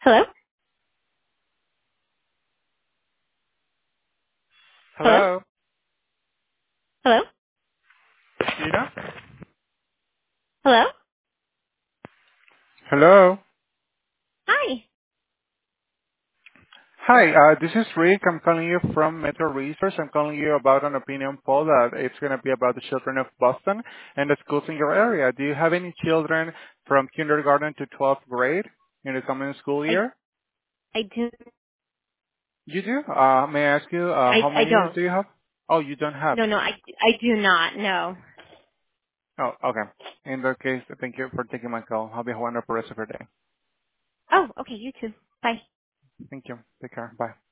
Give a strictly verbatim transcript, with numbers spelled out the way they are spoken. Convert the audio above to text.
Hello? Hello? Hello, Hello? Gina? Hello? Hello. Hi. Hi, uh, this is Rick. I'm calling you from Metro Research. I'm calling you about an opinion poll that it's going to be about the children of Boston and the schools in your area. Do you have any children from kindergarten to twelfth grade in the coming school I year? I do You do? Uh, may I ask you, uh, I how I many don't. do you have? Oh, you don't have. No, no, I I do not. No. Oh, okay. In that case, thank you for taking my call. Have a wonderful rest of your day. Oh, okay, you too. Bye. Thank you. Take care. Bye.